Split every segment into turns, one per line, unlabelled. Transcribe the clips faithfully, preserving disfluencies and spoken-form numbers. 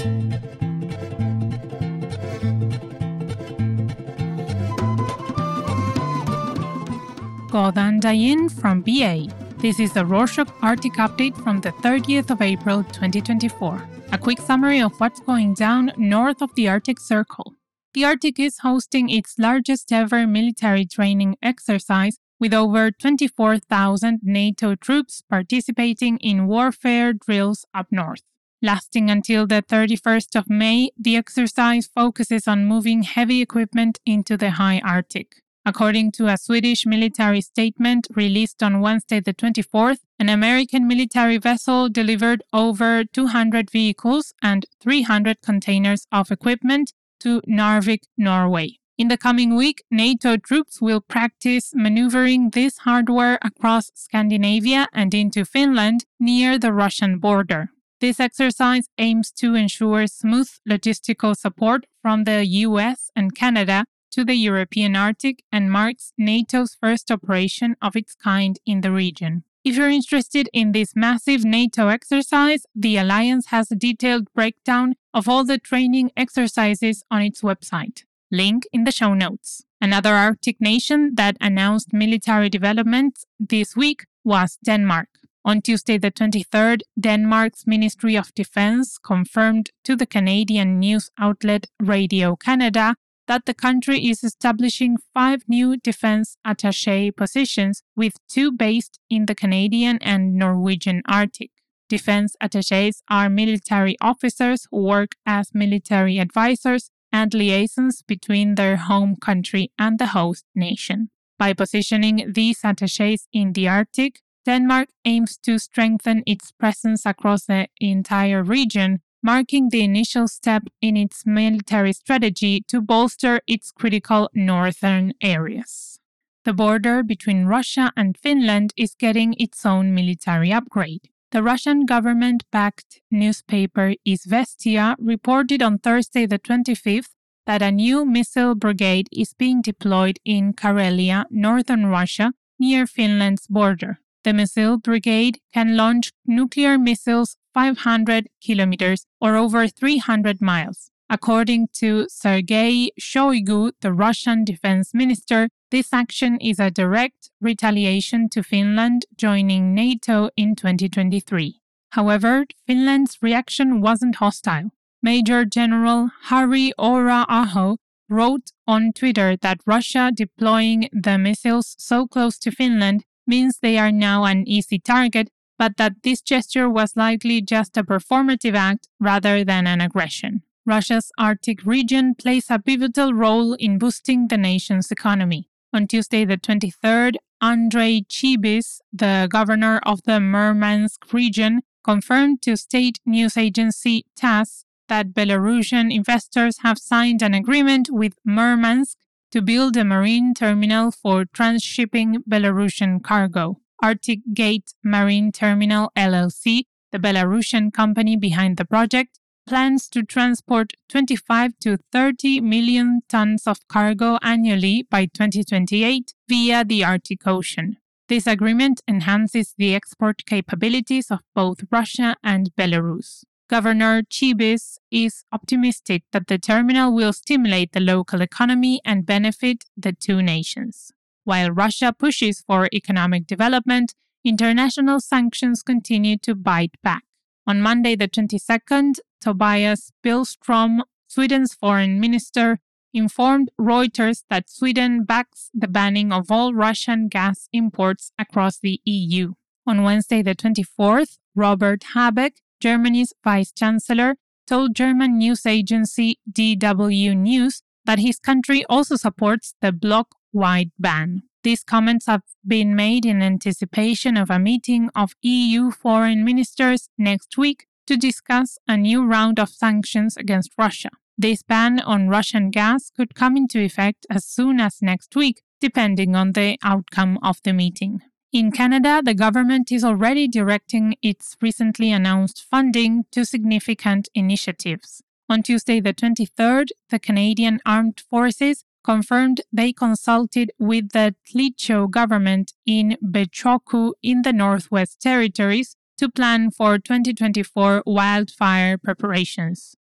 Godan Dayin from B A. This is the Rorshok Arctic update from the thirtieth of April twenty twenty-four. A quick summary of what's going down north of the Arctic Circle. The Arctic is hosting its largest ever military training exercise with over twenty-four thousand NATO troops participating in warfare drills up north. Lasting until the thirty-first of May, the exercise focuses on moving heavy equipment into the high Arctic. According to a Swedish military statement released on Wednesday the twenty-fourth, an American military vessel delivered over two hundred vehicles and three hundred containers of equipment to Narvik, Norway. In the coming week, NATO troops will practice maneuvering this hardware across Scandinavia and into Finland near the Russian border. This exercise aims to ensure smooth logistical support from the U S and Canada to the European Arctic and marks NATO's first operation of its kind in the region. If you're interested in this massive NATO exercise, the Alliance has a detailed breakdown of all the training exercises on its website. Link in the show notes. Another Arctic nation that announced military developments this week was Denmark. On Tuesday the twenty-third, Denmark's Ministry of Defense confirmed to the Canadian news outlet Radio Canada that the country is establishing five new defense attaché positions, with two based in the Canadian and Norwegian Arctic. Defense attachés are military officers who work as military advisors and liaisons between their home country and the host nation. By positioning these attachés in the Arctic, Denmark aims to strengthen its presence across the entire region, marking the initial step in its military strategy to bolster its critical northern areas. The border between Russia and Finland is getting its own military upgrade. The Russian government-backed newspaper Izvestia reported on Thursday the twenty-fifth that a new missile brigade is being deployed in Karelia, northern Russia, near Finland's border. The missile brigade can launch nuclear missiles five hundred kilometers or over three hundred miles. According to Sergei Shoigu, the Russian defense minister, this action is a direct retaliation to Finland joining NATO in twenty twenty-three. However, Finland's reaction wasn't hostile. Major General Harri Ora-Aho wrote on Twitter that Russia deploying the missiles so close to Finland means they are now an easy target, but that this gesture was likely just a performative act rather than an aggression. Russia's Arctic region plays a pivotal role in boosting the nation's economy. On Tuesday the twenty-third, Andrei Chibis, the governor of the Murmansk region, confirmed to state news agency TASS that Belarusian investors have signed an agreement with Murmansk to build a marine terminal for transshipping Belarusian cargo. Arctic Gate Marine Terminal L L C, the Belarusian company behind the project, plans to transport twenty-five to thirty million tons of cargo annually by twenty twenty-eight via the Arctic Ocean. This agreement enhances the export capabilities of both Russia and Belarus. Governor Chibis is optimistic that the terminal will stimulate the local economy and benefit the two nations. While Russia pushes for economic development, international sanctions continue to bite back. On Monday the twenty-second, Tobias Billström, Sweden's foreign minister, informed Reuters that Sweden backs the banning of all Russian gas imports across the E U. On Wednesday the twenty-fourth, Robert Habeck, Germany's vice-chancellor, told German news agency D W News that his country also supports the bloc-wide ban. These comments have been made in anticipation of a meeting of E U foreign ministers next week to discuss a new round of sanctions against Russia. This ban on Russian gas could come into effect as soon as next week, depending on the outcome of the meeting. In Canada, the government is already directing its recently announced funding to significant initiatives. On Tuesday the twenty-third, the Canadian Armed Forces confirmed they consulted with the Tlicho government in Bechoku in the Northwest Territories to plan for twenty twenty-four wildfire preparations.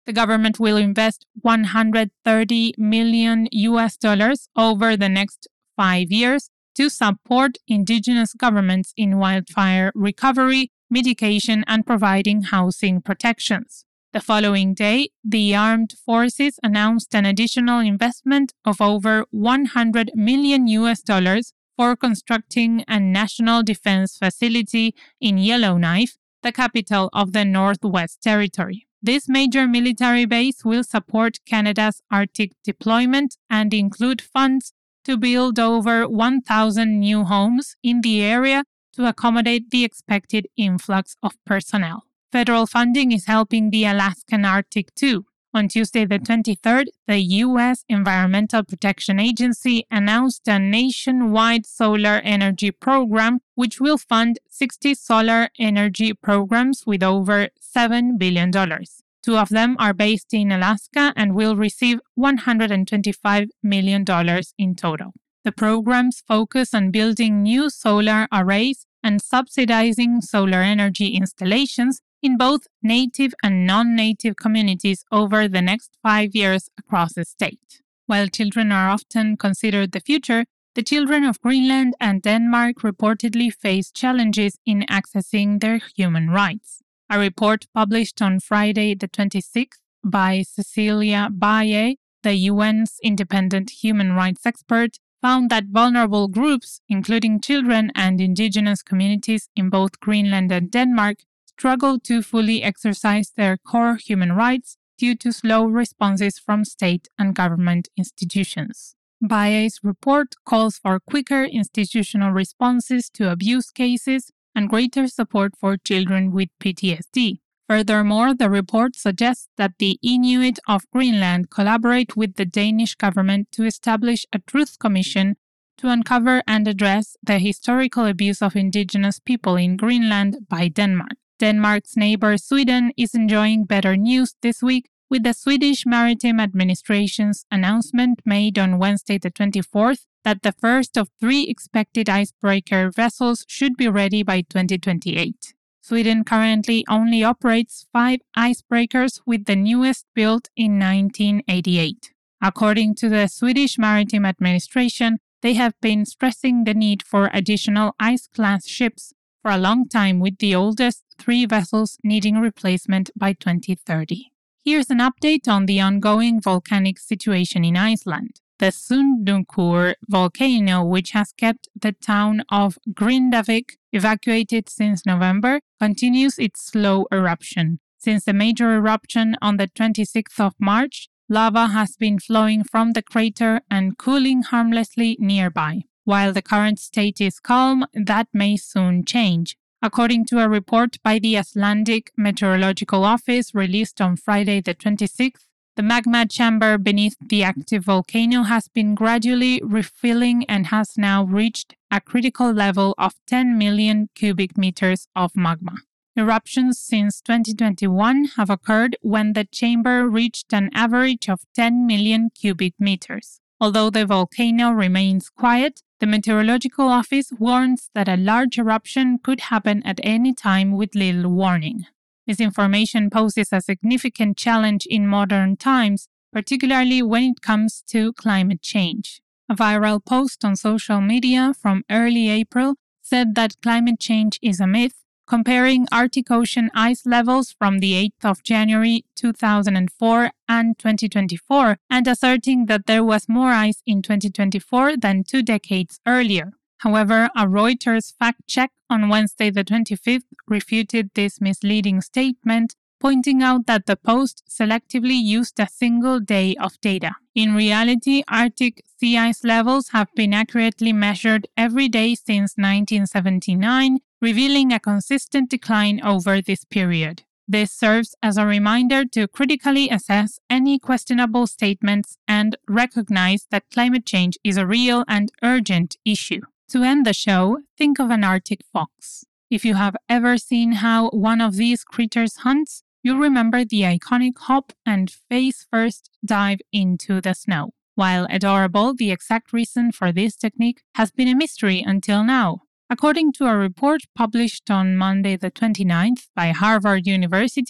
The government will invest one hundred thirty million U S dollars over the next five years to support indigenous governments in wildfire recovery, mitigation, and providing housing protections. The following day, the armed forces announced an additional investment of over one hundred million U S dollars for constructing a national defense facility in Yellowknife, the capital of the Northwest Territory. This major military base will support Canada's Arctic deployment and include funds to build over one thousand new homes in the area to accommodate the expected influx of personnel. Federal funding is helping the Alaskan Arctic too. On Tuesday the twenty-third, the U S Environmental Protection Agency announced a nationwide solar energy program which will fund sixty solar energy programs with over seven billion dollars. Two of them are based in Alaska and will receive one hundred twenty-five million dollars in total. The programs focus on building new solar arrays and subsidizing solar energy installations in both native and non-native communities over the next five years across the state. While children are often considered the future, the children of Greenland and Denmark reportedly face challenges in accessing their human rights. A report published on Friday the twenty-sixth by Cecilia Baye, the U N's independent human rights expert, found that vulnerable groups, including children and indigenous communities in both Greenland and Denmark, struggle to fully exercise their core human rights due to slow responses from state and government institutions. Baye's report calls for quicker institutional responses to abuse cases and greater support for children with P T S D. Furthermore, the report suggests that the Inuit of Greenland collaborate with the Danish government to establish a truth commission to uncover and address the historical abuse of indigenous people in Greenland by Denmark. Denmark's neighbor Sweden is enjoying better news this week with the Swedish Maritime Administration's announcement made on Wednesday the twenty-fourth that the first of three expected icebreaker vessels should be ready by twenty twenty-eight. Sweden currently only operates five icebreakers, with the newest built in nineteen eighty-eight. According to the Swedish Maritime Administration, they have been stressing the need for additional ice-class ships for a long time, with the oldest three vessels needing replacement by twenty thirty. Here's an update on the ongoing volcanic situation in Iceland. The Sundunkur volcano, which has kept the town of Grindavik evacuated since November, continues its slow eruption. Since the major eruption on the twenty-sixth of March, lava has been flowing from the crater and cooling harmlessly nearby. While the current state is calm, that may soon change. According to a report by the Icelandic Meteorological Office released on Friday the twenty-sixth, the magma chamber beneath the active volcano has been gradually refilling and has now reached a critical level of ten million cubic meters of magma. Eruptions since twenty twenty-one have occurred when the chamber reached an average of ten million cubic meters. Although the volcano remains quiet, the Meteorological Office warns that a large eruption could happen at any time with little warning. This information poses a significant challenge in modern times, particularly when it comes to climate change. A viral post on social media from early April said that climate change is a myth, comparing Arctic Ocean ice levels from the eighth of January two thousand four and twenty twenty-four, and asserting that there was more ice in twenty twenty-four than two decades earlier. However, a Reuters fact check on Wednesday the twenty-fifth refuted this misleading statement, pointing out that the post selectively used a single day of data. In reality, Arctic sea ice levels have been accurately measured every day since nineteen seventy-nine, revealing a consistent decline over this period. This serves as a reminder to critically assess any questionable statements and recognize that climate change is a real and urgent issue. To end the show, think of an Arctic fox. If you have ever seen how one of these creatures hunts, you'll remember the iconic hop and face-first dive into the snow. While adorable, the exact reason for this technique has been a mystery until now. According to a report published on Monday the twenty-ninth by Harvard University,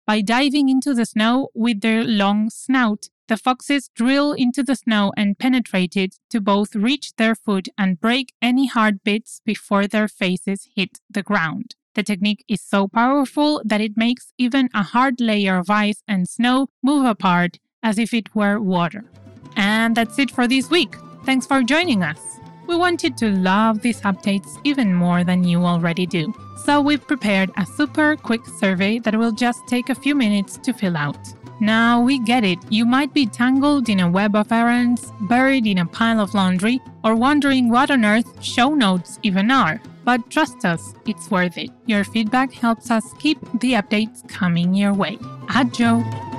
By diving into the snow with their long snout, the foxes drill into the snow and penetrate it to both reach their food and break any hard bits before their faces hit the ground. The technique is so powerful that it makes even a hard layer of ice and snow move apart as if it were water. And that's it for this week. Thanks for joining us. We want you to love these updates even more than you already do. So we've prepared a super quick survey that will just take a few minutes to fill out. Now, we get it. You might be tangled in a web of errands, buried in a pile of laundry, or wondering what on earth show notes even are. But trust us, it's worth it. Your feedback helps us keep the updates coming your way. Adjo!